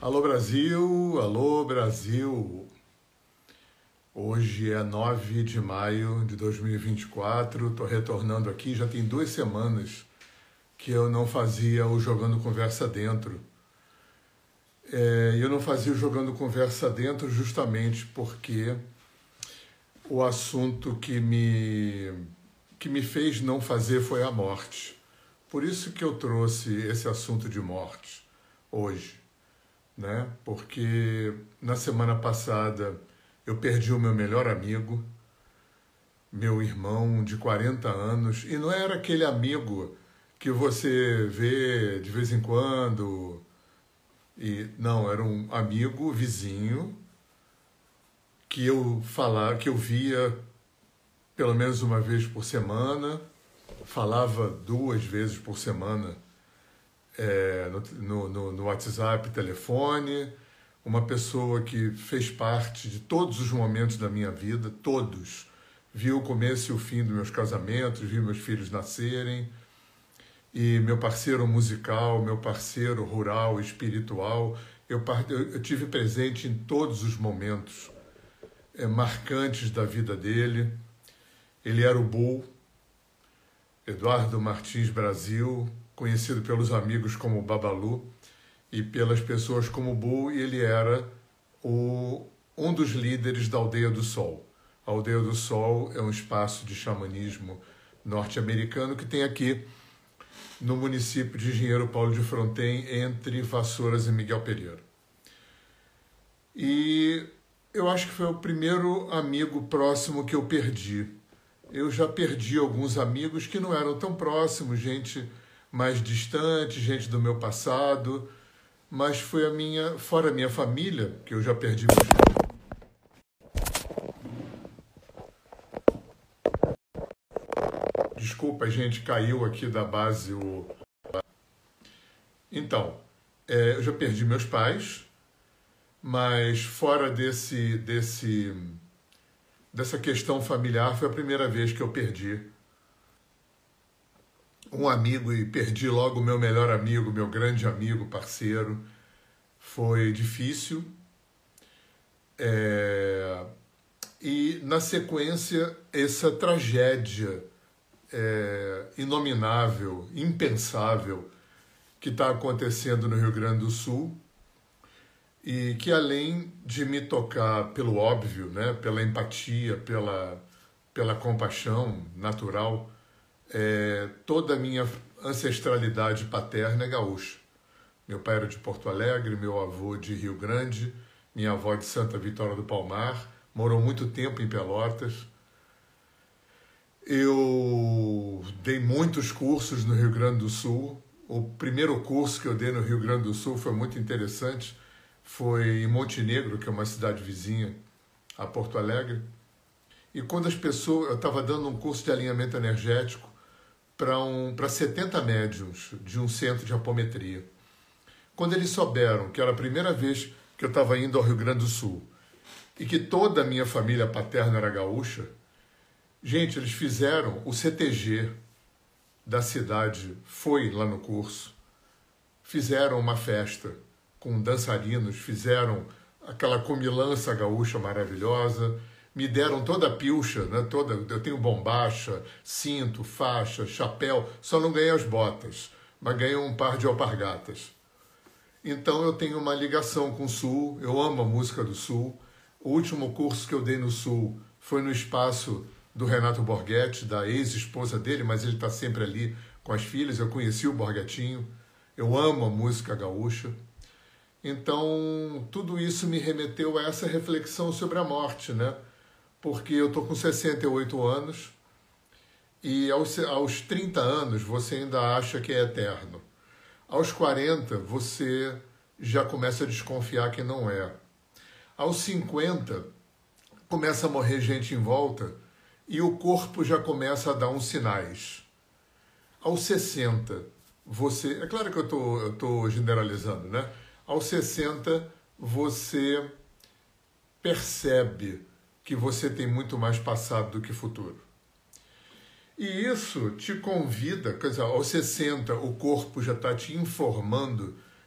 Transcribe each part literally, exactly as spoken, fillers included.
Alô Brasil, alô Brasil. Hoje é nove de maio de dois mil e vinte e quatro, estou retornando aqui, já tem duas semanas que eu não fazia o Jogando Conversa Dentro. É, eu não fazia o Jogando Conversa Dentro justamente porque o assunto que me, que me fez não fazer foi a morte. Por isso que eu trouxe esse assunto de morte hoje, né? Porque na semana passada eu perdi o meu melhor amigo, meu irmão de quarenta anos, e não era aquele amigo que você vê de vez em quando, e não, era um amigo vizinho que eu falava, que eu via pelo menos uma vez por semana, falava duas vezes por semana é, no, no, no WhatsApp, telefone, uma pessoa que fez parte de todos os momentos da minha vida, todos. Viu o começo e o fim dos meus casamentos, viu meus filhos nascerem, e meu parceiro musical, meu parceiro rural, espiritual, eu, eu tive presente em todos os momentos é, marcantes da vida dele. Ele era o Bull, Eduardo Martins Brasil, conhecido pelos amigos como Babalu e pelas pessoas como Bull, e ele era o, um dos líderes da Aldeia do Sol. A Aldeia do Sol é um espaço de xamanismo norte-americano que tem aqui no município de Engenheiro Paulo de Fronten, entre Vassouras e Miguel Pereira. E eu acho que foi o primeiro amigo próximo que eu perdi. Eu já perdi alguns amigos que não eram tão próximos, gente mais distante, gente do meu passado, mas foi a minha, fora a minha família, que eu já perdi meus Desculpa, a gente caiu aqui da base o... Então, é, eu já perdi meus pais, mas fora desse, desse, dessa questão familiar, foi a primeira vez que eu perdi um amigo, e perdi logo o meu melhor amigo, meu grande amigo, parceiro. Foi difícil. É... E, na sequência, essa tragédia é, inominável, impensável, que está acontecendo no Rio Grande do Sul, e que, além de me tocar pelo óbvio, né, pela empatia, pela, pela compaixão natural, é, toda a minha ancestralidade paterna é gaúcha. Meu pai era de Porto Alegre, meu avô de Rio Grande, minha avó de Santa Vitória do Palmar, morou muito tempo em Pelotas. Eu dei muitos cursos no Rio Grande do Sul. O primeiro curso que eu dei no Rio Grande do Sul foi muito interessante. Foi em Montenegro, que é uma cidade vizinha a Porto Alegre. E quando as pessoas... Eu estava dando um curso de alinhamento energético para um, para setenta médiuns de um centro de apometria. Quando eles souberam que era a primeira vez que eu estava indo ao Rio Grande do Sul e que toda a minha família paterna era gaúcha, gente, eles fizeram o C T G da cidade, foi lá no curso, fizeram uma festa com dançarinos, fizeram aquela comilança gaúcha maravilhosa, me deram toda a pilcha, né? Toda, eu tenho bombacha, cinto, faixa, chapéu, só não ganhei as botas, mas ganhei um par de alpargatas. Então eu tenho uma ligação com o Sul, eu amo a música do Sul. O último curso que eu dei no Sul foi no espaço do Renato Borghetti, da ex-esposa dele, mas ele está sempre ali com as filhas. Eu conheci o Borghetinho, eu amo a música gaúcha. Então, tudo isso me remeteu a essa reflexão sobre a morte, né? Porque eu estou com sessenta e oito anos e aos, aos trinta anos você ainda acha que é eterno. Aos quarenta, você já começa a desconfiar que não é. Aos cinquenta, começa a morrer gente em volta e o corpo já começa a dar uns sinais. Aos sessenta, você... É claro que eu tô, eu tô generalizando, né? Aos sessenta, você percebe que você tem muito mais passado do que futuro. E isso te convida, quer dizer, aos sessenta, o corpo já está te informando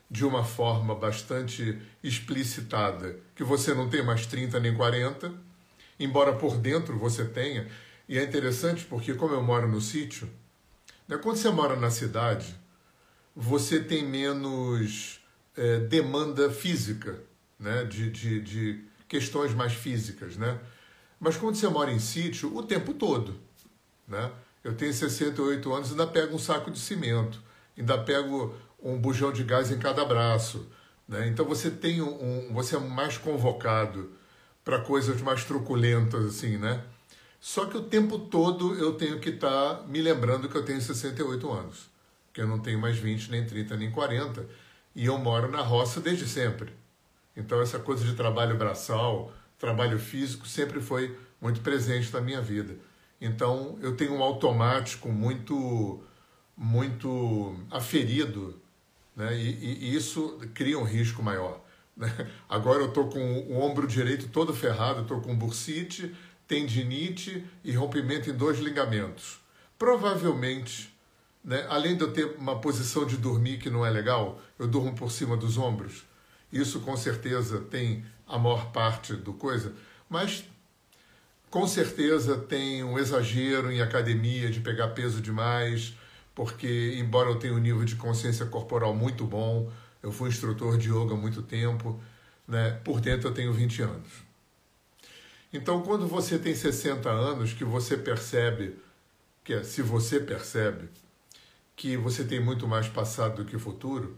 de uma forma bastante explicitada que você não tem mais trinta nem quarenta, embora por dentro você tenha. E é interessante porque, como eu moro no sítio, né, quando você mora na cidade, você tem menos é, demanda física, né, de, de, de questões mais físicas, né? Mas quando você mora em sítio, o tempo todo, né? Eu tenho sessenta e oito anos e ainda pego um saco de cimento, ainda pego um bujão de gás em cada braço, né? Então você tem um, um você é mais convocado para coisas mais truculentas, assim, né? Só que o tempo todo eu tenho que estar tá me lembrando que eu tenho sessenta e oito anos, que eu não tenho mais vinte, nem trinta, nem quarenta, e eu moro na roça desde sempre. Então essa coisa de trabalho braçal, trabalho físico, sempre foi muito presente na minha vida. Então eu tenho um automático muito, muito aferido, né? e, e, e isso cria um risco maior, né? Agora eu estou com o ombro direito todo ferrado, estou com bursite, tendinite e rompimento em dois ligamentos. Provavelmente, né, além de eu ter uma posição de dormir que não é legal, eu durmo por cima dos ombros, isso com certeza tem a maior parte do coisa, mas com certeza tem um exagero em academia de pegar peso demais, porque embora eu tenha um nível de consciência corporal muito bom, eu fui instrutor de yoga há muito tempo, né, por dentro eu tenho vinte anos. Então, quando você tem sessenta anos, que você percebe, que é, se você percebe, que você tem muito mais passado do que futuro,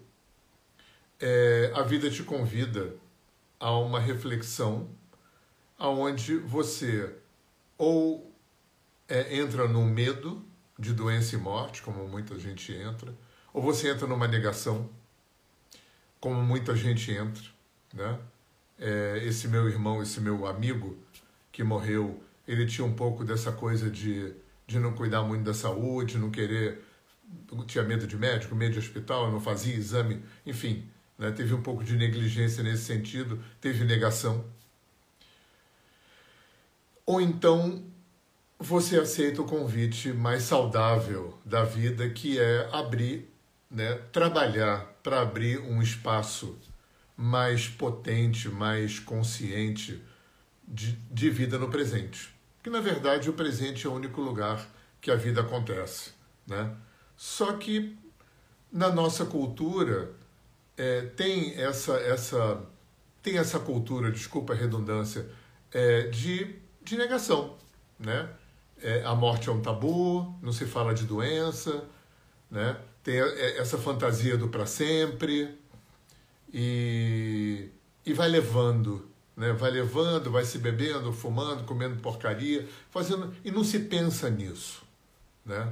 é, a vida te convida a uma reflexão aonde você ou é, entra num medo de doença e morte, como muita gente entra, ou você entra numa negação, como muita gente entra, né? É, esse meu irmão, esse meu amigo que morreu, ele tinha um pouco dessa coisa de, de não cuidar muito da saúde, não querer, tinha medo de médico, medo de hospital, não fazia exame, enfim, né? Teve um pouco de negligência nesse sentido, teve negação. Ou então você aceita o convite mais saudável da vida, que é abrir, né, trabalhar para abrir um espaço mais potente, mais consciente de, de vida no presente. Que, na verdade, o presente é o único lugar que a vida acontece, né? Só que, na nossa cultura, é, tem, essa, essa, tem essa cultura, desculpa a redundância, é, de, de negação, né? É, a morte é um tabu, não se fala de doença, né? Tem essa fantasia do para sempre e, e vai levando, né? Vai levando, vai se bebendo, fumando, comendo porcaria, fazendo, e não se pensa nisso, né?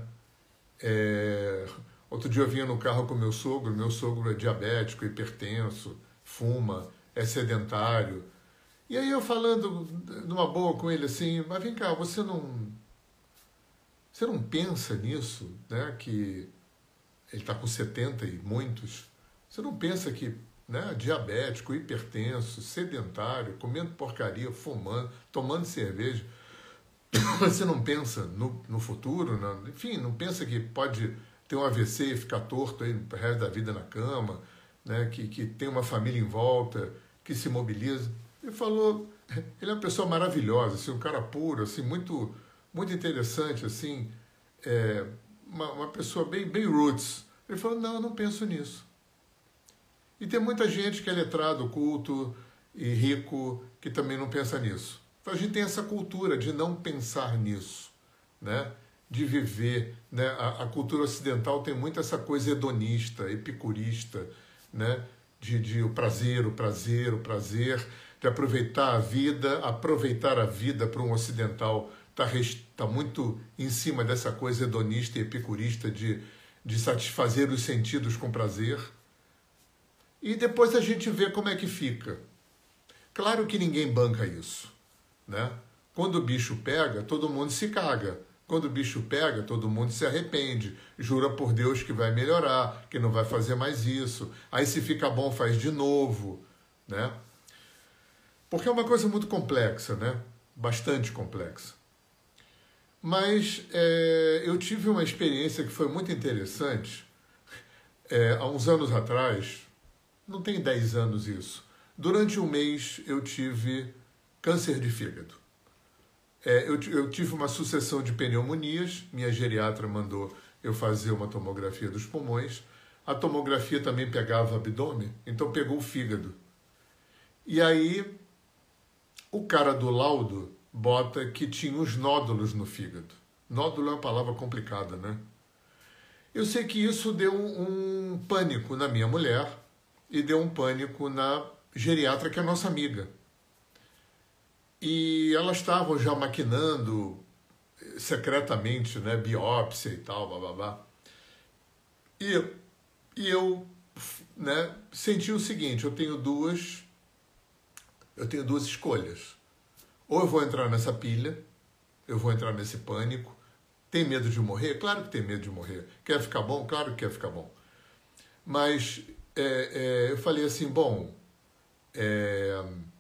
É, outro dia eu vinha no carro com meu sogro, meu sogro é diabético, hipertenso, fuma, é sedentário, e aí eu falando numa boa com ele assim, mas vem cá, você não... Você não pensa nisso, né? Que ele está com setenta e muitos. Você não pensa que, né, diabético, hipertenso, sedentário, comendo porcaria, fumando, tomando cerveja, você não pensa no, no futuro, não, enfim, não pensa que pode ter um A V C e ficar torto aí o resto da vida na cama, né? Que, que tem uma família em volta, que se mobiliza. Ele falou, ele é uma pessoa maravilhosa, assim, um cara puro, assim, muito... muito interessante, assim, é, uma, uma pessoa bem, bem roots. Ele falou, não, eu não penso nisso. E tem muita gente que é letrado, culto e rico, que também não pensa nisso. Então a gente tem essa cultura de não pensar nisso, né? De viver, né? A, a cultura ocidental tem muito essa coisa hedonista, epicurista, né? De, de o prazer, o prazer, o prazer, de aproveitar a vida, aproveitar a vida para um ocidental está tá muito em cima dessa coisa hedonista e epicurista de, de satisfazer os sentidos com prazer. E depois a gente vê como é que fica. Claro que ninguém banca isso, né? Quando o bicho pega, todo mundo se caga. Quando o bicho pega, todo mundo se arrepende. Jura por Deus que vai melhorar, que não vai fazer mais isso. Aí se fica bom, faz de novo, né? Porque é uma coisa muito complexa, né? Bastante complexa. Mas é, eu tive uma experiência que foi muito interessante. É, há uns anos atrás, não tem dez anos isso. Durante um mês eu tive câncer de fígado. É, eu, eu tive uma sucessão de pneumonias, minha geriatra mandou eu fazer uma tomografia dos pulmões. A tomografia também pegava o abdômen, então pegou o fígado. E aí o cara do laudo bota que tinha uns nódulos no fígado. Nódulo é uma palavra complicada, né? Eu sei que isso deu um pânico na minha mulher e deu um pânico na geriatra, que é nossa amiga. E elas estavam já maquinando secretamente, né, biópsia e tal, blá, blá, blá. E, e eu, né, senti o seguinte, eu tenho duas, eu tenho duas escolhas. Ou eu vou entrar nessa pilha, eu vou entrar nesse pânico. Tem medo de morrer? Claro que tem medo de morrer. Quer ficar bom? Claro que quer ficar bom. Mas é, é, eu falei assim, bom, é,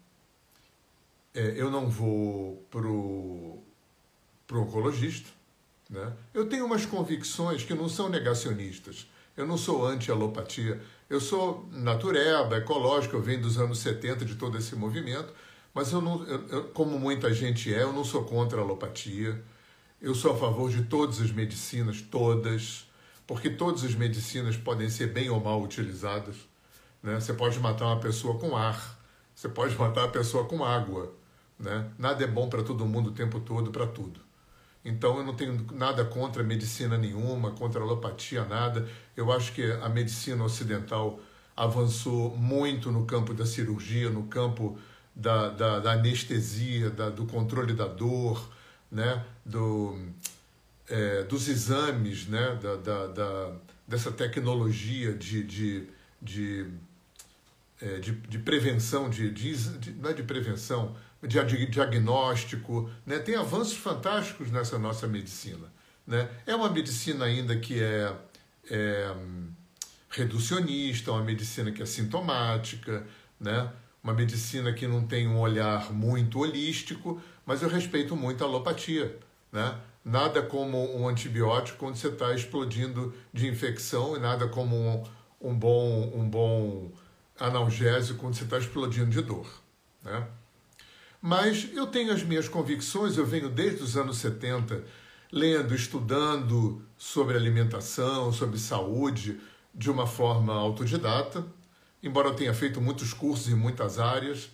é, eu não vou pro, pro oncologista, né? Eu tenho umas convicções que não são negacionistas. Eu não sou anti-alopatia. Eu sou natureba, ecológico, eu venho dos anos setenta de todo esse movimento, mas eu não, eu, eu, como muita gente é, eu não sou contra a alopatia. Eu sou a favor de todas as medicinas, todas, porque todas as medicinas podem ser bem ou mal utilizadas, né? Você pode matar uma pessoa com ar, você pode matar uma pessoa com água, né? Nada é bom para todo mundo o tempo todo, para tudo. Então eu não tenho nada contra medicina nenhuma, contra a alopatia, nada. Eu acho que a medicina ocidental avançou muito no campo da cirurgia, no campo da, da, da anestesia, da, do controle da dor, né, do, é, dos exames, né, da, da, da, dessa tecnologia de, de, de, é, de, de prevenção, de, de, de, não é de prevenção, de diagnóstico, né, tem avanços fantásticos nessa nossa medicina, né? É uma medicina ainda que é, é reducionista, uma medicina que é sintomática, né? Uma medicina que não tem um olhar muito holístico, mas eu respeito muito a alopatia, né? Nada como um antibiótico quando você está explodindo de infecção e nada como um, um, bom, um bom analgésico quando você está explodindo de dor, né? Mas eu tenho as minhas convicções, eu venho desde os anos setenta lendo, estudando sobre alimentação, sobre saúde, de uma forma autodidata, embora eu tenha feito muitos cursos em muitas áreas.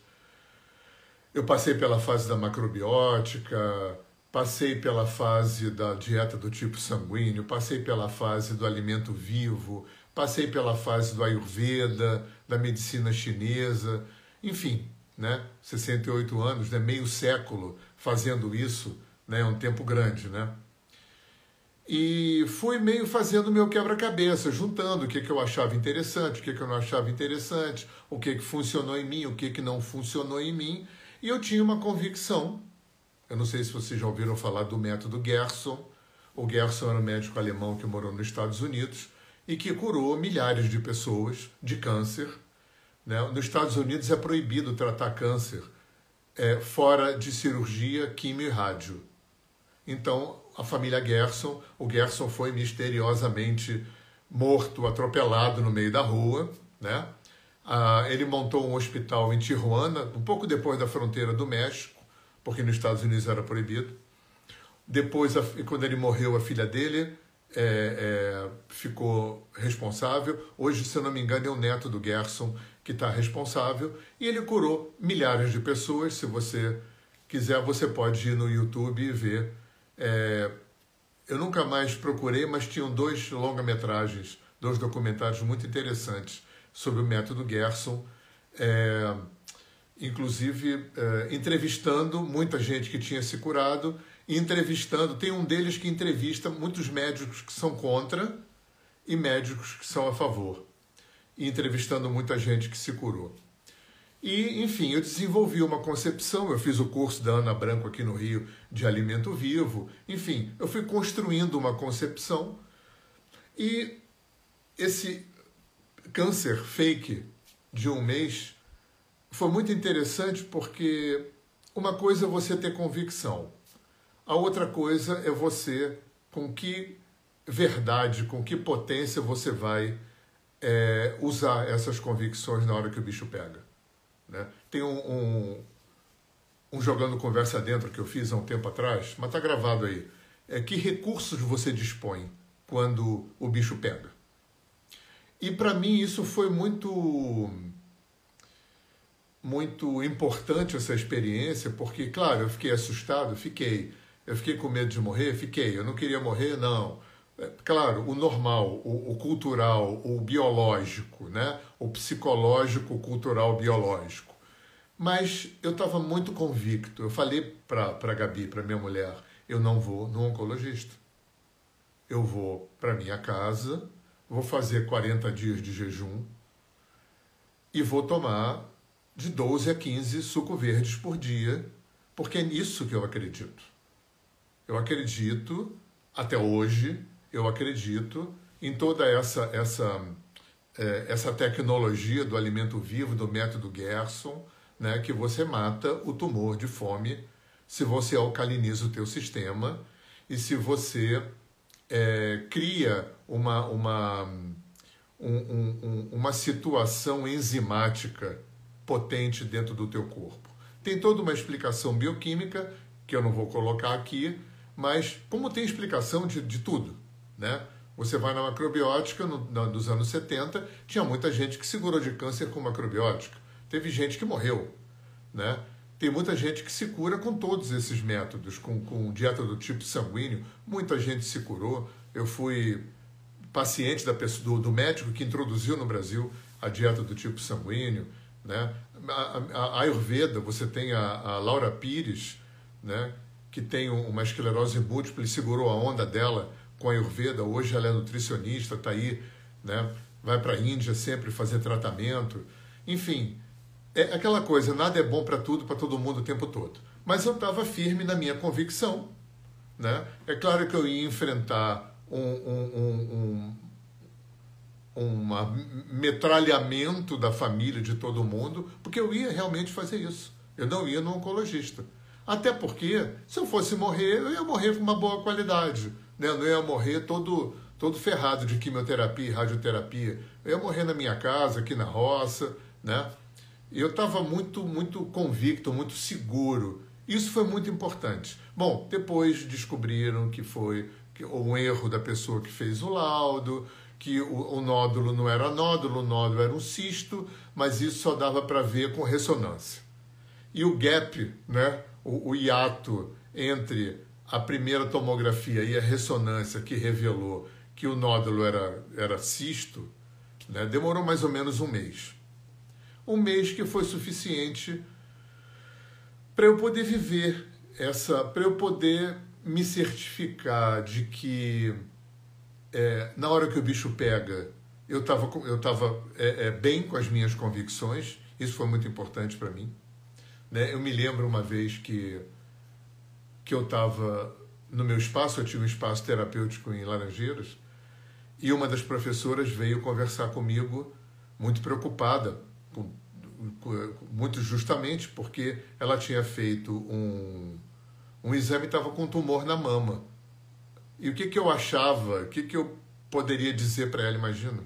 Eu passei pela fase da macrobiótica, passei pela fase da dieta do tipo sanguíneo, passei pela fase do alimento vivo, passei pela fase do Ayurveda, da medicina chinesa, enfim, né? sessenta e oito anos, né? Meio século fazendo isso, né? É um tempo grande, né? E fui meio fazendo meu quebra-cabeça, juntando o que, que eu achava interessante, o que, que eu não achava interessante, o que, que funcionou em mim, o que, que não funcionou em mim. E eu tinha uma convicção, eu não sei se vocês já ouviram falar do método Gerson. O Gerson era um médico alemão que morou nos Estados Unidos e que curou milhares de pessoas de câncer, né? Nos Estados Unidos é proibido tratar câncer é, fora de cirurgia, quimio e rádio. Então, a família Gerson, o Gerson foi misteriosamente morto, atropelado no meio da rua, né? Ah, ele montou um hospital em Tijuana, um pouco depois da fronteira do México, porque nos Estados Unidos era proibido. Depois, a, quando ele morreu, a filha dele é, é, ficou responsável. Hoje, se eu não me engano, é o neto do Gerson que está responsável. E ele curou milhares de pessoas. Se você quiser, você pode ir no YouTube e ver. É, eu nunca mais procurei, mas tinham dois longa-metragens, dois documentários muito interessantes sobre o método Gerson, é, inclusive é, entrevistando muita gente que tinha se curado, e entrevistando, tem um deles que entrevista muitos médicos que são contra e médicos que são a favor, e entrevistando muita gente que se curou. E, enfim, eu desenvolvi uma concepção, eu fiz o curso da Ana Branco aqui no Rio de alimento vivo, enfim, eu fui construindo uma concepção e esse câncer fake de um mês foi muito interessante porque uma coisa é você ter convicção, a outra coisa é você com que verdade, com que potência você vai é, usar essas convicções na hora que o bicho pega. Né? Tem um, um, um Jogando Conversa Dentro que eu fiz há um tempo atrás, mas está gravado aí. É, que recursos você dispõe quando o bicho pega? E para mim isso foi muito, muito importante, essa experiência, porque, claro, eu fiquei assustado, fiquei. Eu fiquei com medo de morrer? Fiquei. Eu não queria morrer? Não. Claro, o normal, o, o cultural, o biológico, né? O psicológico, o cultural, o biológico. Mas eu estava muito convicto. Eu falei para a Gabi, para minha mulher, eu não vou no oncologista. Eu vou para minha casa, vou fazer quarenta dias de jejum e vou tomar de doze a quinze suco verdes por dia, porque é nisso que eu acredito. Eu acredito, até hoje, eu acredito em toda essa, essa, é, essa tecnologia do alimento vivo, do método Gerson, né, que você mata o tumor de fome se você alcaliniza o teu sistema e se você é, cria uma, uma, um, um, uma situação enzimática potente dentro do teu corpo. Tem toda uma explicação bioquímica, que eu não vou colocar aqui, mas como tem explicação de, de tudo, né? Você vai na macrobiótica, no, no, nos anos setenta, tinha muita gente que se curou de câncer com macrobiótica. Teve gente que morreu, né? Tem muita gente que se cura com todos esses métodos, com, com dieta do tipo sanguíneo. Muita gente se curou. Eu fui paciente da pessoa, do, do médico que introduziu no Brasil a dieta do tipo sanguíneo, né? A, a, a Ayurveda, você tem a, a Laura Pires, né? Que tem uma esclerose múltipla e segurou a onda dela com a Ayurveda. Hoje ela é nutricionista, está aí, né? Vai para a Índia sempre fazer tratamento. Enfim, é aquela coisa, nada é bom para tudo, para todo mundo o tempo todo. Mas eu estava firme na minha convicção, né? É claro que eu ia enfrentar um, um, um, um uma metralhamento da família, de todo mundo, porque eu ia realmente fazer isso. Eu não ia no oncologista. Até porque, se eu fosse morrer, eu ia morrer com uma boa qualidade, né? Eu não ia morrer todo, todo ferrado de quimioterapia e radioterapia. Eu ia morrer na minha casa, aqui na roça, né? Eu estava muito, muito convicto, muito seguro. Isso foi muito importante. Bom, depois descobriram que foi um erro da pessoa que fez o laudo, que o, o nódulo não era nódulo, o nódulo era um cisto, mas isso só dava para ver com ressonância. E o gap, né, o, o hiato entre a primeira tomografia e a ressonância que revelou que o nódulo era, era cisto, né, demorou mais ou menos um mês. Um mês que foi suficiente para eu poder viver essa, para eu poder me certificar de que é, na hora que o bicho pega, eu estava eu tava, é, é, bem com as minhas convicções. Isso foi muito importante para mim. Né? Eu me lembro uma vez que, que eu estava no meu espaço, eu tinha um espaço terapêutico em Laranjeiras, e uma das professoras veio conversar comigo muito preocupada, com, com, muito justamente porque ela tinha feito um, um exame e estava com um tumor na mama. E o que, que eu achava, o que, que eu poderia dizer para ela, imagina?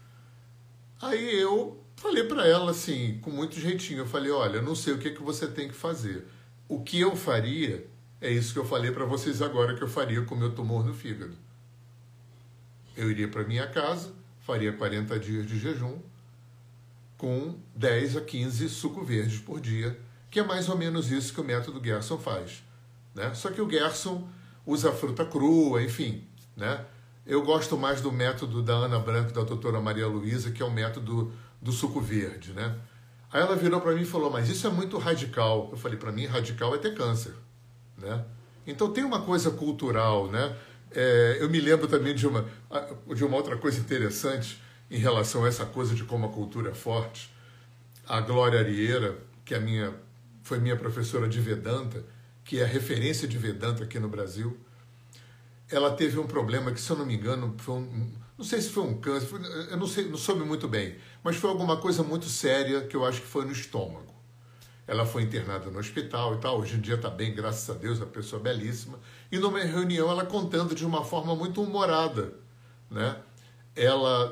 Aí eu falei para ela assim, com muito jeitinho, eu falei, olha, eu não sei o que, que você tem que fazer. O que eu faria é isso que eu falei para vocês agora que eu faria com o meu tumor no fígado. Eu iria para minha casa, faria quarenta dias de jejum, com dez a quinze suco verdes por dia, que é mais ou menos isso que o método Gerson faz. Né? Só que o Gerson usa fruta crua, enfim, né? Eu gosto mais do método da Ana Branco e da doutora Maria Luísa, que é o método do suco verde, né? Aí ela virou para mim e falou, mas isso é muito radical. Eu falei, para mim, radical é ter câncer, né? Então tem uma coisa cultural, né? É, eu me lembro também de uma, de uma outra coisa interessante em relação a essa coisa de como a cultura é forte. A Glória Arieira, que é minha, foi minha professora de Vedanta, que é a referência de Vedanta aqui no Brasil, ela teve um problema que, se eu não me engano, foi um, não sei se foi um câncer, foi, eu não sei, não soube muito bem, mas foi alguma coisa muito séria que eu acho que foi no estômago. Ela foi internada no hospital e tal, hoje em dia está bem, graças a Deus, a pessoa belíssima. E numa reunião ela contando de uma forma muito humorada, né? Ela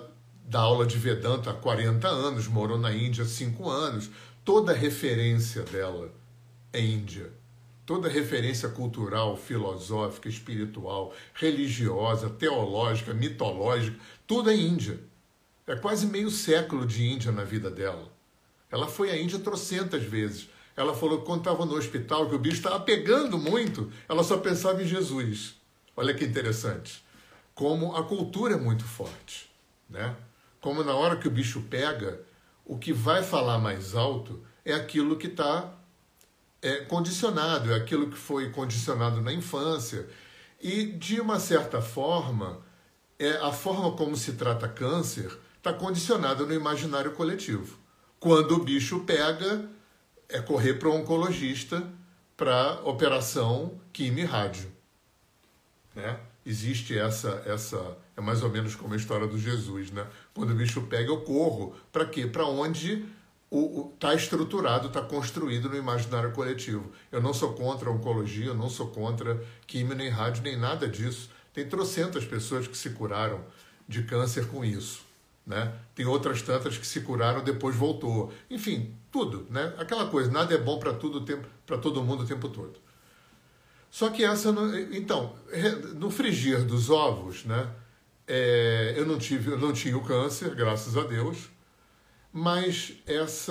dá aula de Vedanta há quarenta anos, morou na Índia há cinco anos. Toda referência dela é Índia. Toda referência cultural, filosófica, espiritual, religiosa, teológica, mitológica, tudo é Índia. É quase meio século de Índia na vida dela. Ela foi à Índia trocentas vezes. Ela falou que quando estava no hospital, que o bicho estava pegando muito, ela só pensava em Jesus. Olha que interessante. Como a cultura é muito forte, né? Como na hora que o bicho pega, o que vai falar mais alto é aquilo que está é, condicionado, é aquilo que foi condicionado na infância. E, de uma certa forma, é, a forma como se trata câncer está condicionada no imaginário coletivo. Quando o bicho pega, é correr para o oncologista para operação quimio e rádio, né? Existe essa, essa, é mais ou menos como a história do Jesus, né? Quando o bicho pega, eu corro. Para quê? Para onde está estruturado, está construído no imaginário coletivo. Eu não sou contra a oncologia, eu não sou contra químio, nem rádio, nem nada disso. Tem trocentas pessoas que se curaram de câncer com isso, né? Tem outras tantas que se curaram, depois voltou. Enfim, tudo, né? Aquela coisa, nada é bom para tudo, para todo mundo o tempo todo. Só que essa, então, no frigir dos ovos, né, é, eu não tive, eu não tinha o câncer, graças a Deus, mas essa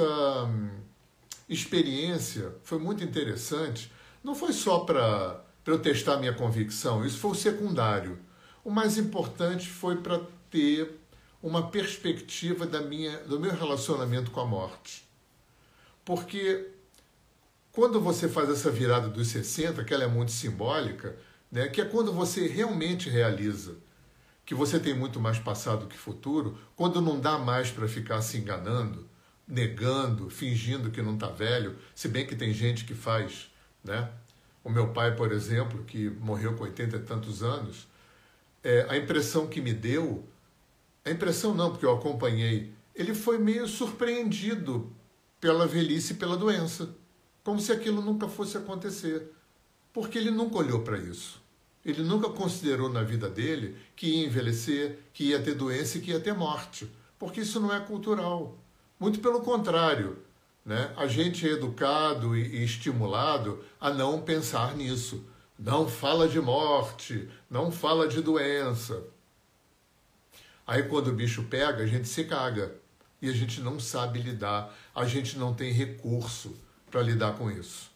experiência foi muito interessante. Não foi só para eu testar minha convicção, isso foi o secundário. O mais importante foi para ter uma perspectiva da minha, do meu relacionamento com a morte. Porque quando você faz essa virada dos sessenta, que ela é muito simbólica, né, que é quando você realmente realiza que você tem muito mais passado que futuro, quando não dá mais para ficar se enganando, negando, fingindo que não está velho, se bem que tem gente que faz, né? O meu pai, por exemplo, que morreu com oitenta e tantos anos, é, a impressão que me deu, a impressão não, porque eu acompanhei, ele foi meio surpreendido pela velhice e pela doença. Como se aquilo nunca fosse acontecer. Porque ele nunca olhou para isso. Ele nunca considerou na vida dele que ia envelhecer, que ia ter doença e que ia ter morte. Porque isso não é cultural. Muito pelo contrário, né? A gente é educado e estimulado a não pensar nisso. Não fala de morte, não fala de doença. Aí quando o bicho pega, a gente se caga. E a gente não sabe lidar, a gente não tem recurso para lidar com isso.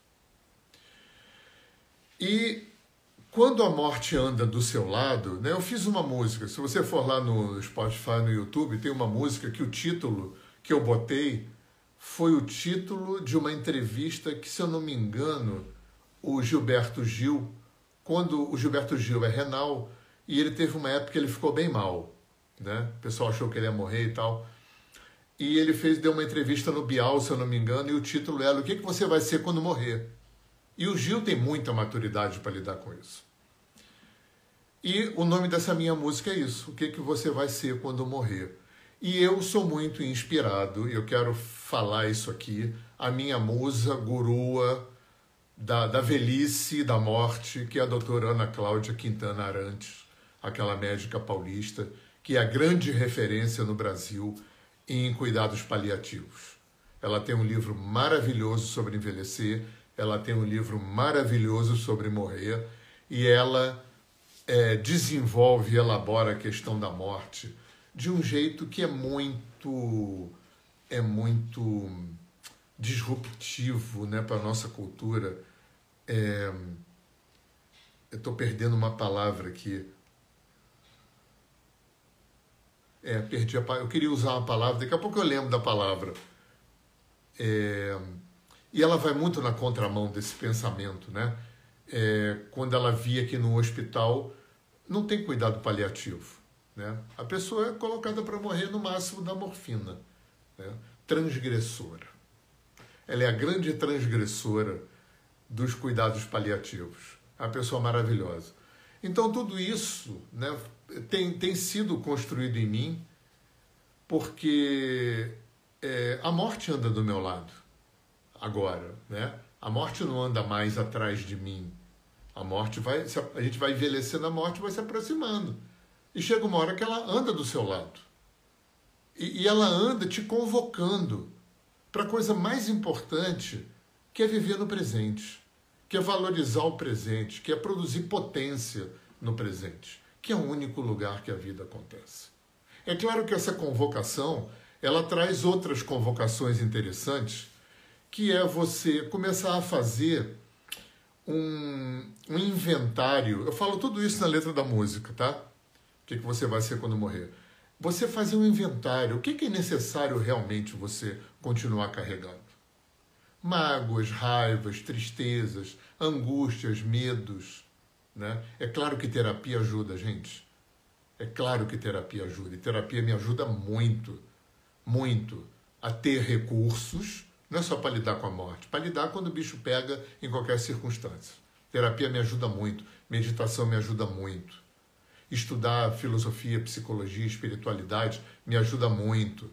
E quando a morte anda do seu lado, né, eu fiz uma música, se você for lá no Spotify, no YouTube, tem uma música que o título que eu botei foi o título de uma entrevista que, se eu não me engano, o Gilberto Gil, quando o Gilberto Gil é renal, e ele teve uma época que ele ficou bem mal, né? O pessoal achou que ele ia morrer e tal. E ele fez, deu uma entrevista no Bial, se eu não me engano, e o título era: o que, que você vai ser quando morrer? E o Gil tem muita maturidade para lidar com isso. E o nome dessa minha música é isso: o que, que você vai ser quando morrer? E eu sou muito inspirado, e eu quero falar isso aqui, a minha musa, gurua da, da velhice e da morte, que é a doutora Ana Cláudia Quintana Arantes, aquela médica paulista, que é a grande referência no Brasil em cuidados paliativos. Ela tem um livro maravilhoso sobre envelhecer, ela tem um livro maravilhoso sobre morrer, e ela é, desenvolve e elabora a questão da morte de um jeito que é muito, é muito disruptivo, né, para a nossa cultura. É, eu estou perdendo uma palavra aqui. É, perdi a palavra. Eu queria usar uma palavra, daqui a pouco eu lembro da palavra. É, e ela vai muito na contramão desse pensamento, né? É, quando ela via que no hospital não tem cuidado paliativo, né? A pessoa é colocada para morrer no máximo da morfina, né? Transgressora. Ela é a grande transgressora dos cuidados paliativos. É uma pessoa maravilhosa. Então tudo isso, né, tem, tem sido construído em mim porque é, a morte anda do meu lado agora, né? A morte não anda mais atrás de mim. A morte vai, a gente vai envelhecendo, a morte vai se aproximando. E chega uma hora que ela anda do seu lado. E, e ela anda te convocando para a coisa mais importante, que é viver no presente, que é valorizar o presente, que é produzir potência no presente, que é o único lugar que a vida acontece. É claro que essa convocação, ela traz outras convocações interessantes, que é você começar a fazer um, um inventário. Eu falo tudo isso na letra da música, tá? O que, que você vai ser quando morrer? Você fazer um inventário. O que, que é necessário realmente você continuar carregando? Mágoas, raivas, tristezas, angústias, medos, né? É claro que terapia ajuda, gente. É claro que terapia ajuda. E terapia me ajuda muito, muito, a ter recursos, não é só para lidar com a morte, para lidar quando o bicho pega em qualquer circunstância. Terapia me ajuda muito, meditação me ajuda muito. Estudar filosofia, psicologia, espiritualidade me ajuda muito.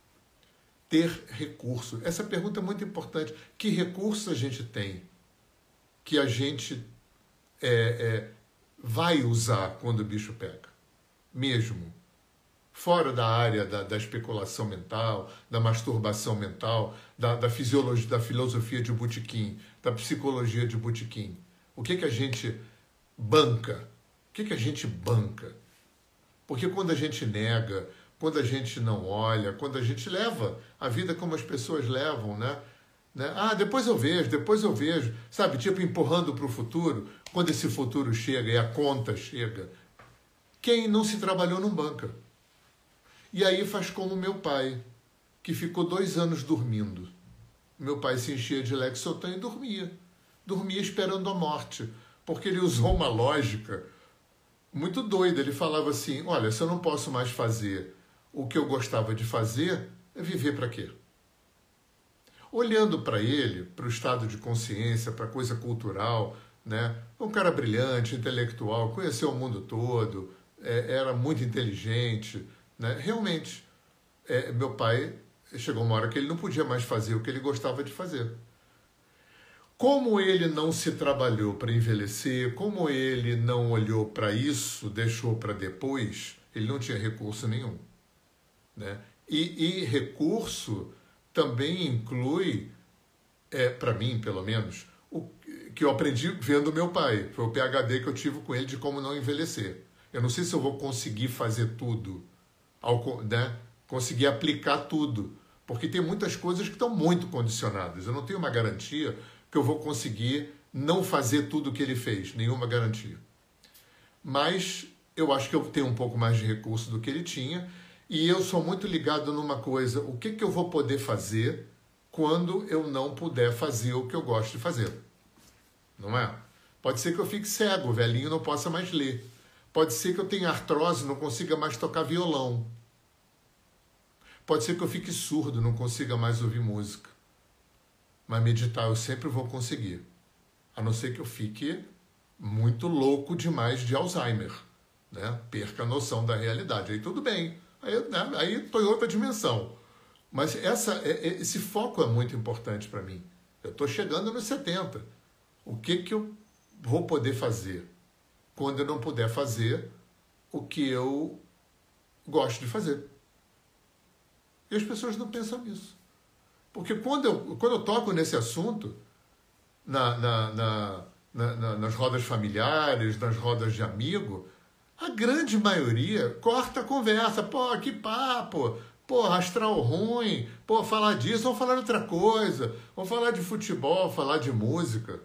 Ter recurso. Essa pergunta é muito importante. Que recurso a gente tem que a gente é, é, vai usar quando o bicho pega? Mesmo. Fora da área da, da especulação mental, da masturbação mental, da, da fisiologia, da filosofia de botequim, da psicologia de botequim. O que, que a gente banca? O que, que a gente banca? Porque quando a gente nega, quando a gente não olha, quando a gente leva a vida como as pessoas levam, né? né? Ah, depois eu vejo, depois eu vejo. Sabe, tipo empurrando para o futuro, quando esse futuro chega e a conta chega. Quem não se trabalhou não banca. E aí faz como meu pai, que ficou dois anos dormindo. Meu pai se enchia de Lexotan e dormia. Dormia esperando a morte, porque ele usou uma lógica muito doida. Ele falava assim, olha, se eu não posso mais fazer o que eu gostava de fazer, é viver para quê? Olhando para ele, para o estado de consciência, para a coisa cultural, né? Um cara brilhante, intelectual, conheceu o mundo todo, é, era muito inteligente, né? Realmente, é, meu pai chegou uma hora que ele não podia mais fazer o que ele gostava de fazer. Como ele não se trabalhou para envelhecer, como ele não olhou para isso, deixou para depois, ele não tinha recurso nenhum. Né? E, e recurso também inclui, é, para mim pelo menos, o que eu aprendi vendo meu pai. Foi o P H D que eu tive com ele de como não envelhecer. Eu não sei se eu vou conseguir fazer tudo, ao, né? conseguir aplicar tudo, porque tem muitas coisas que estão muito condicionadas. Eu não tenho uma garantia que eu vou conseguir não fazer tudo o que ele fez, nenhuma garantia. Mas eu acho que eu tenho um pouco mais de recurso do que ele tinha, e eu sou muito ligado numa coisa, o que, que eu vou poder fazer quando eu não puder fazer o que eu gosto de fazer? Não é? Pode ser que eu fique cego, velhinho, não possa mais ler. Pode ser que eu tenha artrose, não consiga mais tocar violão. Pode ser que eu fique surdo, não consiga mais ouvir música. Mas meditar eu sempre vou conseguir. A não ser que eu fique muito louco demais de Alzheimer. Né? Perca a noção da realidade. Aí tudo bem. Aí, né? Aí estou em outra dimensão. Mas essa, esse foco é muito importante para mim. Eu estou chegando nos setenta. O que, que eu vou poder fazer quando eu não puder fazer o que eu gosto de fazer? E as pessoas não pensam nisso. Porque quando eu, quando eu toco nesse assunto, na, na, na, na, nas rodas familiares, nas rodas de amigo, a grande maioria corta a conversa. Pô, que papo! Pô, astral ruim! Pô, falar disso, vamos falar de outra coisa. Vamos falar de futebol, falar de música.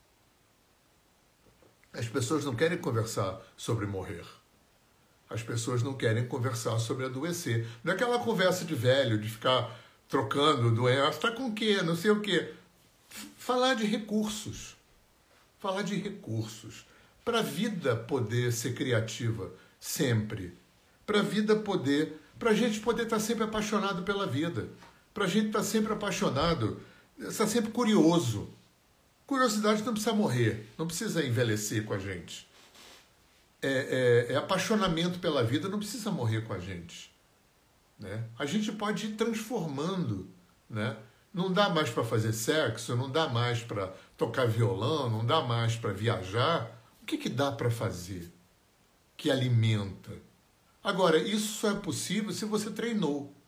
As pessoas não querem conversar sobre morrer. As pessoas não querem conversar sobre adoecer. Não é aquela conversa de velho, de ficar trocando doença, está com o quê? Não sei o quê. Falar de recursos. Falar de recursos. Para a vida poder ser criativa sempre. Para a vida poder... Para a gente poder estar sempre apaixonado pela vida. Para a gente estar sempre apaixonado, estar sempre curioso. Curiosidade não precisa morrer, não precisa envelhecer com a gente. É, é, é apaixonamento pela vida, não precisa morrer com a gente. Né? A gente pode ir transformando. Né? Não dá mais para fazer sexo, não dá mais para tocar violão, não dá mais para viajar. O que, que dá para fazer que alimenta? Agora, isso só é possível se você treinou.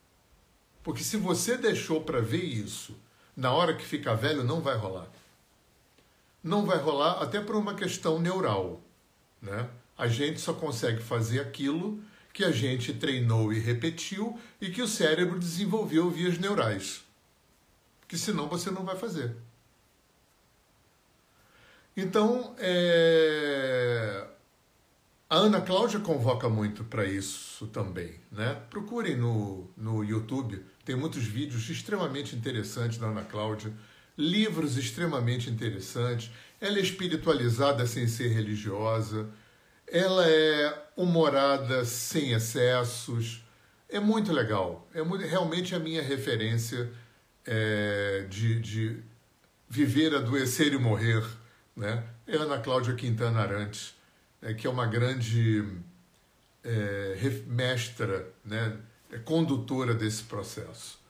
Porque se você deixou para ver isso, na hora que ficar velho, não vai rolar. Não vai rolar até por uma questão neural, né? A gente só consegue fazer aquilo que a gente treinou e repetiu e que o cérebro desenvolveu vias neurais. Que senão você não vai fazer. Então, é... a Ana Cláudia convoca muito para isso também, né? Procurem no, no YouTube, tem muitos vídeos extremamente interessantes da Ana Cláudia, livros extremamente interessantes. Ela é espiritualizada sem ser religiosa, ela é humorada sem excessos, é muito legal. É muito, realmente a minha referência é, de, de viver, adoecer e morrer, né? É Ana Cláudia Quintana Arantes, é, que é uma grande é, mestra, né? É condutora desse processo.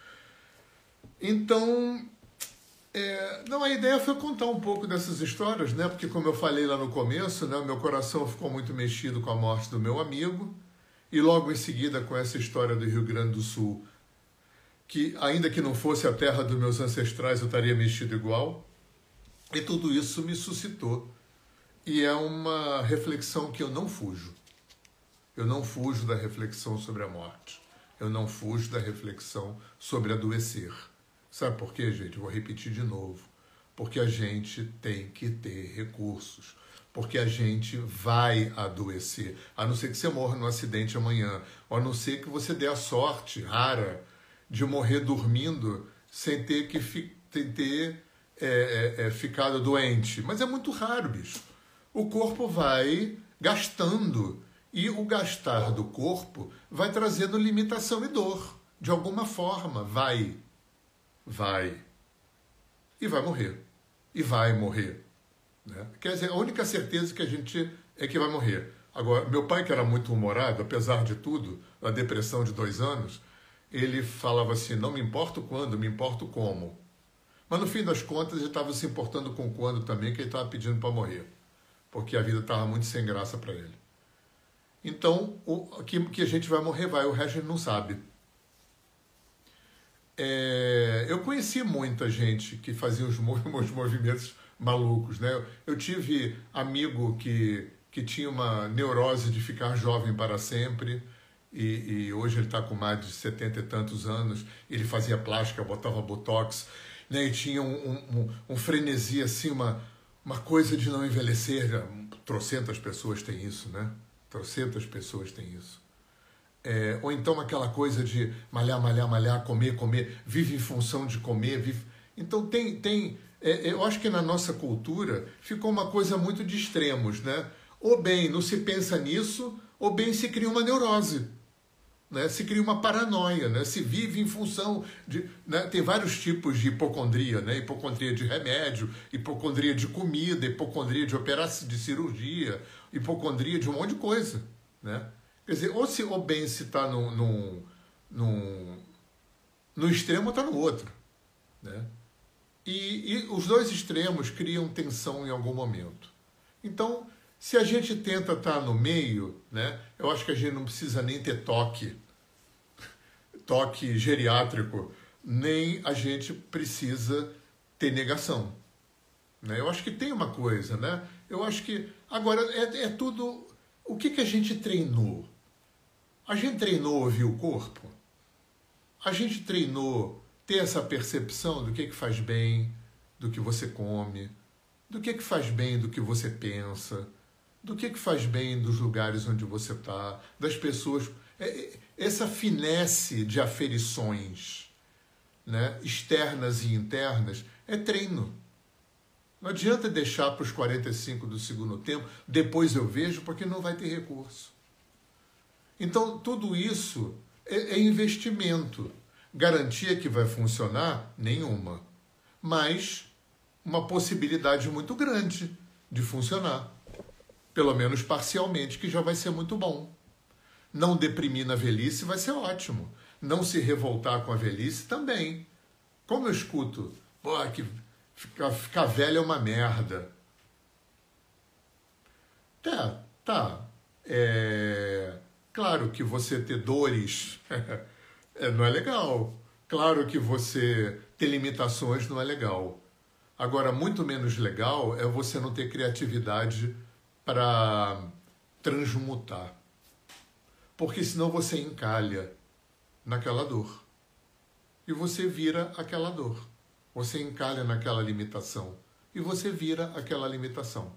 Então, é, não, a ideia foi contar um pouco dessas histórias, né? Porque, como eu falei lá no começo, né, meu coração ficou muito mexido com a morte do meu amigo, e logo em seguida com essa história do Rio Grande do Sul, que ainda que não fosse a terra dos meus ancestrais, eu estaria mexido igual. E tudo isso me suscitou. E é uma reflexão que eu não fujo. Eu não fujo da reflexão sobre a morte. Eu não fujo da reflexão sobre adoecer. Sabe por quê, gente? Eu vou repetir de novo. Porque a gente tem que ter recursos. Porque a gente vai adoecer. A não ser que você morra num acidente amanhã. Ou a não ser que você dê a sorte rara de morrer dormindo sem ter que fi- sem ter, é, é, é, ficado doente. Mas é muito raro, bicho. O corpo vai gastando. E o gastar do corpo vai trazendo limitação e dor. De alguma forma, vai. Vai. E vai morrer. E vai morrer. Né? Quer dizer, a única certeza que a gente é que vai morrer. Agora, meu pai, que era muito humorado, apesar de tudo, a depressão de dois anos, ele falava assim, não me importo quando, me importo como. Mas no fim das contas, ele estava se importando com quando também, que ele estava pedindo para morrer. Porque a vida estava muito sem graça para ele. Então, o que, que a gente vai morrer, vai, o resto a gente não sabe. É, eu conheci muita gente que fazia os movimentos malucos, né? Eu tive amigo que, que tinha uma neurose de ficar jovem para sempre, e, e hoje ele está com mais de setenta e tantos anos, ele fazia plástica, botava botox, né? E tinha um, um, um frenesi, assim, uma, uma coisa de não envelhecer. Trocentas pessoas têm isso, né? Trocentas pessoas têm isso. É, ou então aquela coisa de malhar, malhar, malhar, comer, comer, vive em função de comer. Vive... Então tem... tem é, eu acho que na nossa cultura ficou uma coisa muito de extremos, né? Ou bem não se pensa nisso, ou bem se cria uma neurose, né? Se cria uma paranoia, né? Se vive em função de... Né? Tem vários tipos de hipocondria, né? Hipocondria de remédio, hipocondria de comida, hipocondria de operação, de cirurgia, hipocondria de um monte de coisa, né? Quer dizer, ou, se, ou bem se está no, no, no, no extremo ou está no outro, né? E, e os dois extremos criam tensão em algum momento. Então, se a gente tenta estar no meio, né, eu acho que a gente não precisa nem ter toque, toque geriátrico, nem a gente precisa ter negação, né? Eu acho que tem uma coisa, né? Eu acho que... Agora, é, é tudo... O que, que a gente treinou? A gente treinou ouvir o corpo? A gente treinou ter essa percepção do que, que faz bem, do que você come, do que, que faz bem do que você pensa, do que, que faz bem dos lugares onde você está, das pessoas... Essa finesse de aferições, né, externas e internas, é treino. Não adianta deixar para os quarenta e cinco do segundo tempo, depois eu vejo, porque não vai ter recurso. Então, tudo isso é, é investimento. Garantia que vai funcionar? Nenhuma. Mas uma possibilidade muito grande de funcionar. Pelo menos parcialmente, que já vai ser muito bom. Não deprimir na velhice vai ser ótimo. Não se revoltar com a velhice também. Como eu escuto, pô, que ficar, ficar velho é uma merda. Tá, tá. É... Claro que você ter dores É, não é legal. Claro que você ter limitações não é legal. Agora, muito menos legal é você não ter criatividade para transmutar. Porque senão você encalha naquela dor. E você vira aquela dor. Você encalha naquela limitação. E você vira aquela limitação.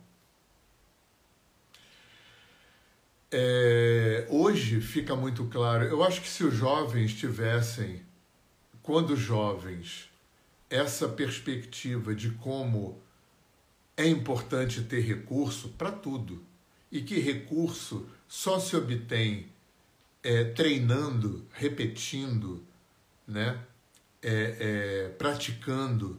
É, hoje fica muito claro, eu acho que se os jovens tivessem, quando jovens, essa perspectiva de como é importante ter recurso para tudo, e que recurso só se obtém é, treinando, repetindo, né, é, é, praticando,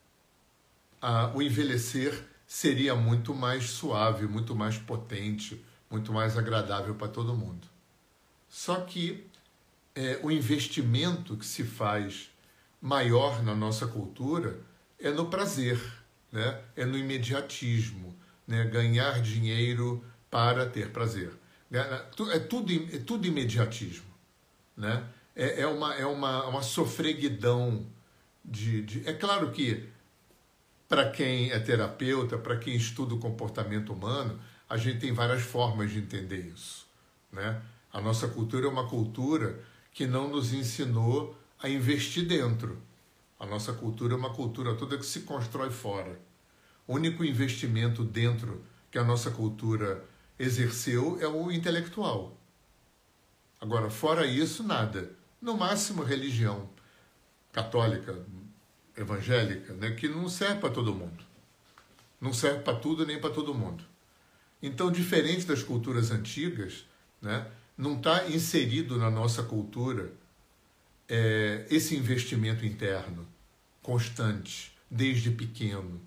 a, o envelhecer seria muito mais suave, muito mais potente, muito mais agradável para todo mundo. Só que é, o investimento que se faz maior na nossa cultura é no prazer, né? É no imediatismo, né? Ganhar dinheiro para ter prazer. É tudo, é tudo imediatismo, né? É, é, uma, é uma, uma sofreguidão de, de... É claro que para quem é terapeuta, para quem estuda o comportamento humano, a gente tem várias formas de entender isso, né? A nossa cultura é uma cultura que não nos ensinou a investir dentro. A nossa cultura é uma cultura toda que se constrói fora. O único investimento dentro que a nossa cultura exerceu é o intelectual. Agora, fora isso, nada. No máximo, religião católica, evangélica, né? Que não serve para todo mundo. Não serve para tudo nem para todo mundo. Então, diferente das culturas antigas, né, não está inserido na nossa cultura é, esse investimento interno, constante, desde pequeno.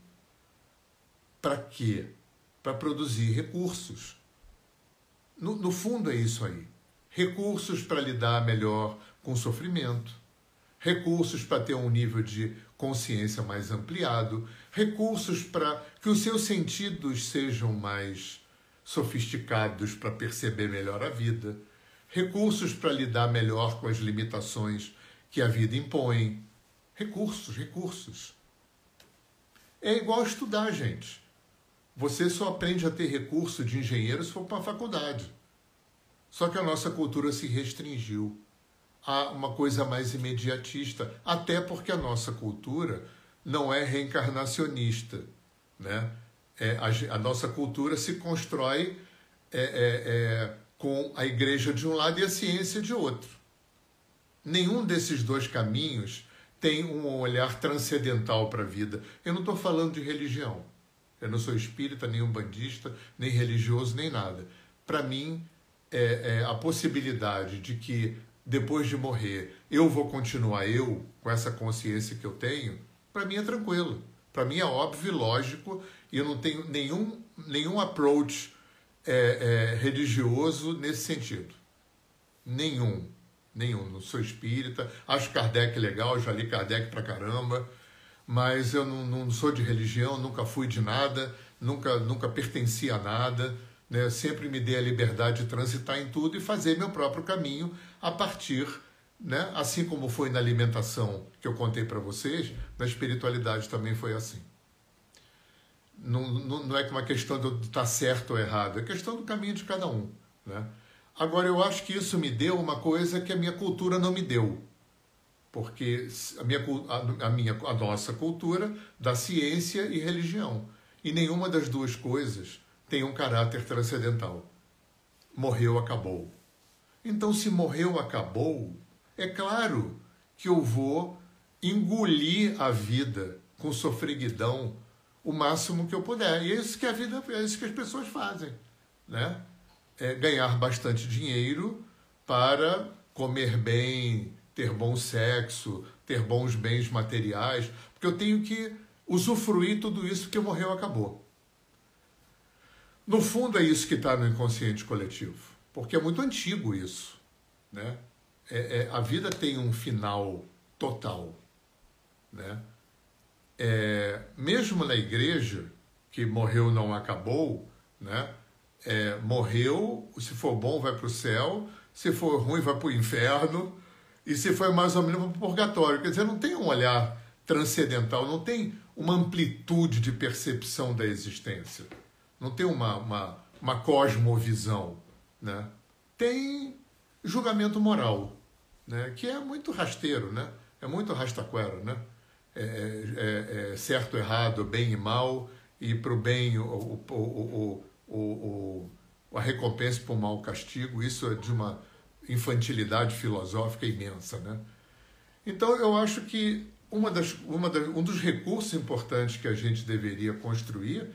Para quê? Para produzir recursos. No, no fundo é isso aí. Recursos para lidar melhor com o sofrimento, recursos para ter um nível de consciência mais ampliado, recursos para que os seus sentidos sejam mais sofisticados para perceber melhor a vida, recursos para lidar melhor com as limitações que a vida impõe. Recursos, recursos. É igual estudar, gente. Você só aprende a ter recurso de engenheiro se for para a faculdade. Só que a nossa cultura se restringiu a uma coisa mais imediatista, até porque a nossa cultura não é reencarnacionista, né? É, a, a nossa cultura se constrói é, é, é, com a igreja de um lado e a ciência de outro. Nenhum desses dois caminhos tem um olhar transcendental para a vida. Eu não estou falando de religião. Eu não sou espírita, nem umbandista, nem religioso, nem nada. Para mim, é, é a possibilidade de que, depois de morrer, eu vou continuar eu, com essa consciência que eu tenho, para mim é tranquilo. Para mim é óbvio e lógico, e eu não tenho nenhum, nenhum approach é, é, religioso nesse sentido. Nenhum. Nenhum. Não sou espírita, acho Kardec legal, já li Kardec pra caramba, mas eu não, não sou de religião, nunca fui de nada, nunca, nunca pertenci a nada, né? Sempre me dei a liberdade de transitar em tudo e fazer meu próprio caminho a partir, né? Assim como foi na alimentação que eu contei para vocês, na espiritualidade também foi assim. Não, não, não é uma questão de estar certo ou errado, é questão do caminho de cada um, né? Agora, eu acho que isso me deu uma coisa que a minha cultura não me deu. Porque a, minha, a, a, minha, a nossa cultura dá ciência e religião. E nenhuma das duas coisas tem um caráter transcendental. Morreu, acabou. Então, se morreu, acabou, é claro que eu vou engolir a vida com sofreguidão o máximo que eu puder. E é isso que a vida, é isso que as pessoas fazem, né? É ganhar bastante dinheiro para comer bem, ter bom sexo, ter bons bens materiais, porque eu tenho que usufruir tudo isso que morreu, acabou. No fundo é isso que está no inconsciente coletivo, porque é muito antigo isso, né? É, é, a vida tem um final total, né? É, mesmo na igreja, que morreu não acabou, né? É, morreu, se for bom vai para o céu, se for ruim vai para o inferno, e se foi mais ou menos para o purgatório. Quer dizer, não tem um olhar transcendental, não tem uma amplitude de percepção da existência, não tem uma, uma, uma cosmovisão, né? Tem julgamento moral, né? Que é muito rasteiro, né? É muito rastaquera, né? É, é, é certo, errado, bem e mal, e para o bem o, o, o, o, o, a recompensa, para o mal o castigo. Isso é de uma infantilidade filosófica imensa, né? Então eu acho que uma das, uma das, um dos recursos importantes que a gente deveria construir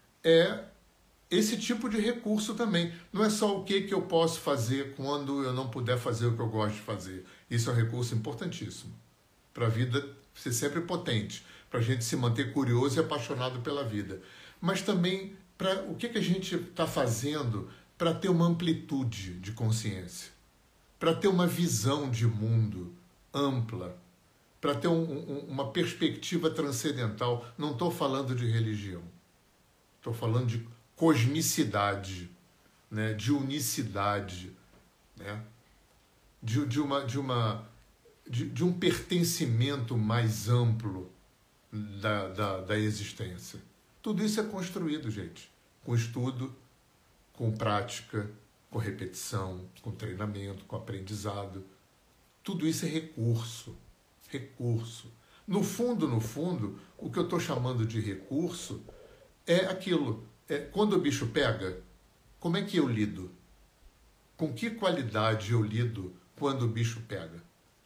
é esse tipo de recurso também. Não é só o que, que eu posso fazer quando eu não puder fazer o que eu gosto de fazer. Isso é um recurso importantíssimo para a vida ser sempre potente, para a gente se manter curioso e apaixonado pela vida. Mas também para o que, que a gente está fazendo para ter uma amplitude de consciência, para ter uma visão de mundo ampla, para ter um, um, uma perspectiva transcendental. Não estou falando de religião, estou falando de cosmicidade, né? De unicidade, né? de, de, uma, de, uma, de, de um pertencimento mais amplo da, da, da existência. Tudo isso é construído, gente, com estudo, com prática, com repetição, com treinamento, com aprendizado. Tudo isso é recurso. Recurso. No fundo, no fundo, o que eu estou chamando de recurso é aquilo. É, quando o bicho pega, como é que eu lido? Com que qualidade eu lido quando o bicho pega?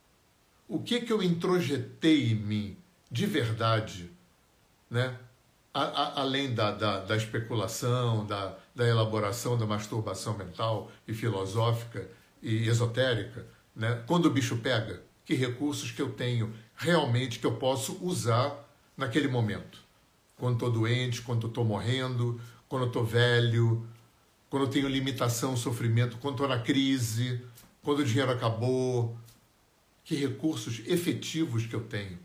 O que que eu introjetei em mim de verdade, né? A, a, além da, da, da especulação, da, da elaboração, da masturbação mental e filosófica e esotérica, né? Quando o bicho pega, que recursos que eu tenho realmente que eu posso usar naquele momento? Quando estou doente, quando estou morrendo, quando estou velho, quando eu tenho limitação, sofrimento, quando estou na crise, quando o dinheiro acabou. Que recursos efetivos que eu tenho.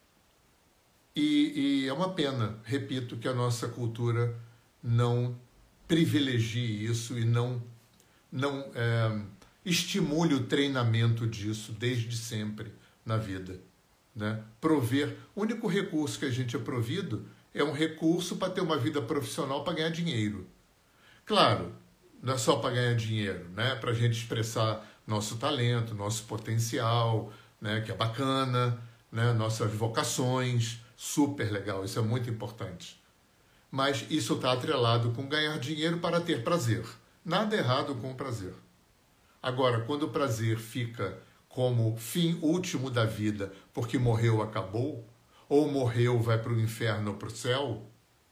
E, e é uma pena, repito, que a nossa cultura não privilegie isso e não, não é, estimule o treinamento disso desde sempre na vida, né? Prover, o único recurso que a gente é provido é um recurso para ter uma vida profissional para ganhar dinheiro. Claro, não é só para ganhar dinheiro, né? Para a gente expressar nosso talento, nosso potencial, né? Que é bacana, né? Nossas vocações, super legal, isso é muito importante. Mas isso está atrelado com ganhar dinheiro para ter prazer. Nada errado com o prazer. Agora, quando o prazer fica como fim último da vida, porque morreu, acabou, ou morreu, vai para o inferno ou para o céu,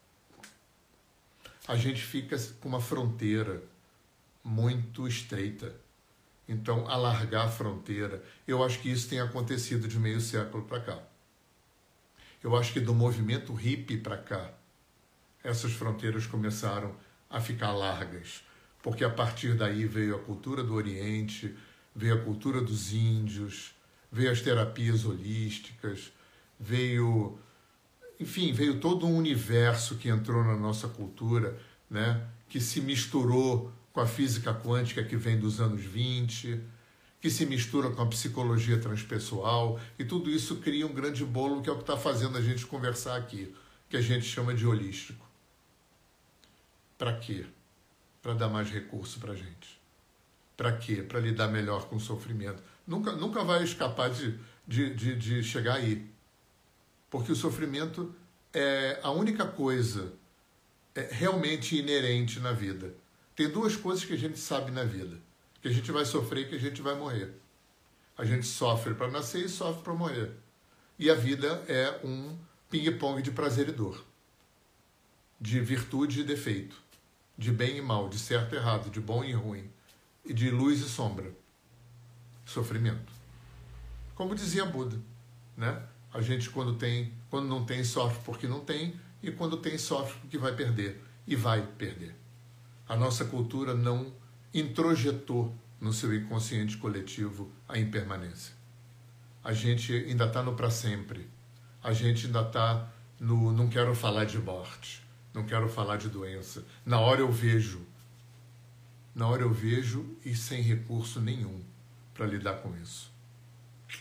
a gente fica com uma fronteira muito estreita. Então, alargar a fronteira, eu acho que isso tem acontecido de meio século para cá. Eu acho que do movimento hippie para cá, essas fronteiras começaram a ficar largas, porque a partir daí veio a cultura do Oriente, veio a cultura dos índios, veio as terapias holísticas, veio, enfim, veio todo um universo que entrou na nossa cultura, né, que se misturou com a física quântica que vem dos anos vinte, que se mistura com a psicologia transpessoal, e tudo isso cria um grande bolo que é o que está fazendo a gente conversar aqui, que a gente chama de holístico. Para quê? Para dar mais recurso para a gente. Para quê? Para lidar melhor com o sofrimento. Nunca, nunca vai escapar de, de, de, de chegar aí. Porque o sofrimento é a única coisa é realmente inerente na vida. Tem duas coisas que a gente sabe na vida. Que a gente vai sofrer e que a gente vai morrer. A gente sofre para nascer e sofre para morrer. E a vida é um ping-pong de prazer e dor. De virtude e defeito. De bem e mal, de certo e errado, de bom e ruim. E de luz e sombra. Sofrimento. Como dizia Buda, né? A gente quando tem, quando não tem, sofre porque não tem, e quando tem, sofre porque vai perder. E vai perder. A nossa cultura não introjetou no seu inconsciente coletivo a impermanência. A gente ainda está no para sempre. A gente ainda está no não quero falar de morte, não quero falar de doença. Na hora eu vejo. Na hora eu vejo e sem recurso nenhum para lidar com isso.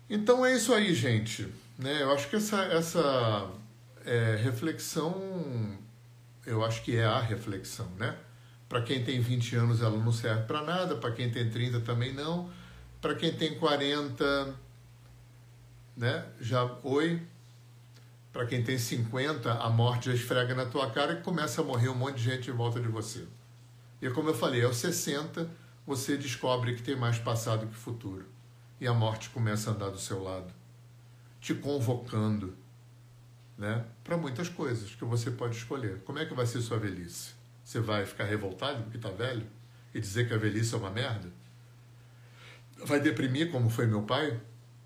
Então é isso aí, gente. Né? Eu acho que essa, essa é, reflexão, eu acho que é a reflexão, né? Para quem tem vinte anos ela não serve para nada, para quem tem trinta também não, para quem tem quarenta, né? Já oi. Para quem tem cinquenta, a morte já esfrega na tua cara e começa a morrer um monte de gente em volta de você. E como eu falei, aos sessenta você descobre que tem mais passado que futuro. E a morte começa a andar do seu lado, te convocando, né, para muitas coisas que você pode escolher. Como é que vai ser sua velhice? Você vai ficar revoltado porque está velho e dizer que a velhice é uma merda? Vai deprimir como foi meu pai?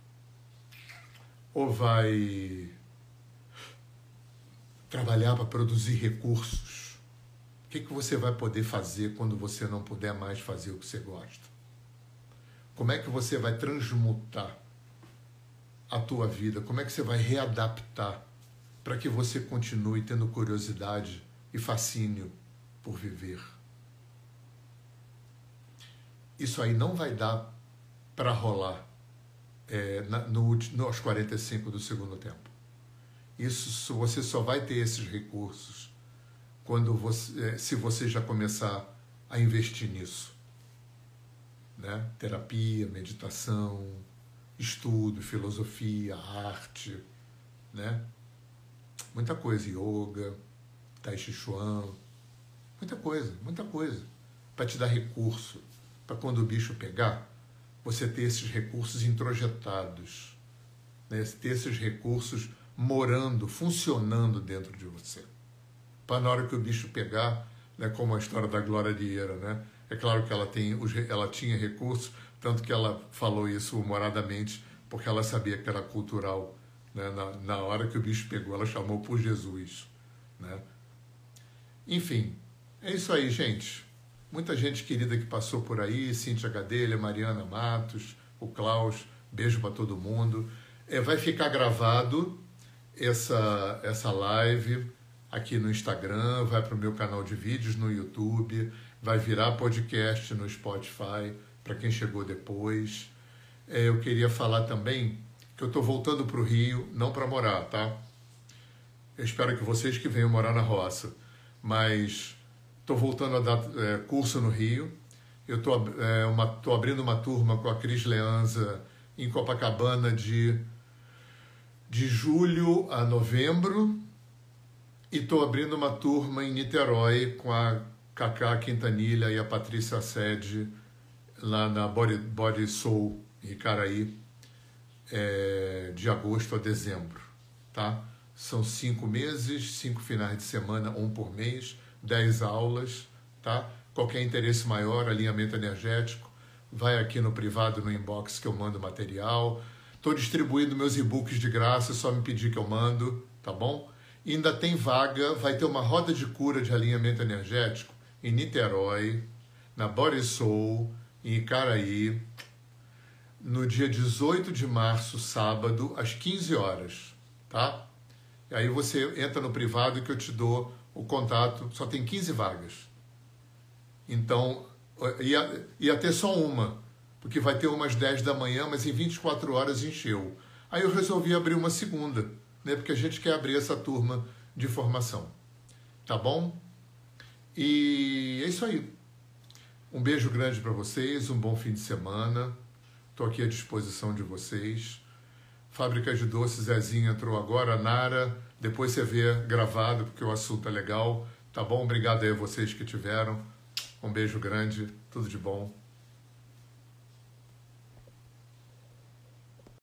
Ou vai trabalhar para produzir recursos? O que, que você vai poder fazer quando você não puder mais fazer o que você gosta? Como é que você vai transmutar a tua vida? Como é que você vai readaptar para que você continue tendo curiosidade e fascínio por viver? Isso aí não vai dar para rolar é, na, no, no, aos quarenta e cinco do segundo tempo. Isso, você só vai ter esses recursos quando você, se você já começar a investir nisso. Né? Terapia, meditação, estudo, filosofia, arte, né? Muita coisa, yoga, tai chi chuan, muita coisa, muita coisa, para te dar recurso, para quando o bicho pegar, você ter esses recursos introjetados, né? Ter esses recursos morando, funcionando dentro de você. Para na hora que o bicho pegar, né, como a história da Glória Vieira, né? É claro que ela, tem, ela tinha recursos, tanto que ela falou isso humoradamente, porque ela sabia que era cultural. Né? Na, na hora que o bicho pegou, ela chamou por Jesus. Né? Enfim, é isso aí, gente. Muita gente querida que passou por aí, Cíntia Gadelha, Mariana Matos, o Klaus, beijo para todo mundo. É, vai ficar gravado essa, essa live aqui no Instagram, vai para o meu canal de vídeos no YouTube, vai virar podcast no Spotify, para quem chegou depois. É, eu queria falar também que eu estou voltando para o Rio, não para morar, tá? Eu espero que vocês que venham morar na roça, mas estou voltando a dar é, curso no Rio. Eu estou é, abrindo uma turma com a Cris Leanza em Copacabana de, de julho a novembro, e estou abrindo uma turma em Niterói com a Cacá Quintanilha e a Patrícia Sede, lá na Body, Body Soul, em Icaraí, é, de agosto a dezembro. Tá? São cinco meses, cinco finais de semana, um por mês, dez aulas. Tá? Qualquer interesse maior, alinhamento energético, vai aqui no privado, no inbox, que eu mando material. Estou distribuindo meus e-books de graça, é só me pedir que eu mando, tá bom? E ainda tem vaga, vai ter uma roda de cura de alinhamento energético em Niterói, na Body Soul, em Icaraí, no dia dezoito de março, sábado, às quinze horas, tá? E aí você entra no privado que eu te dou o contato, só tem quinze vagas. Então, ia, ia ter só uma, porque vai ter umas dez da manhã, mas em vinte e quatro horas encheu. Aí eu resolvi abrir uma segunda, né? Porque a gente quer abrir essa turma de formação, tá bom? E é isso aí. Um beijo grande para vocês, um bom fim de semana. Estou aqui à disposição de vocês. Fábrica de Doces, Zezinho entrou agora, Nara. Depois você vê gravado, porque o assunto é legal. Tá bom? Obrigado aí a vocês que tiveram. Um beijo grande, tudo de bom.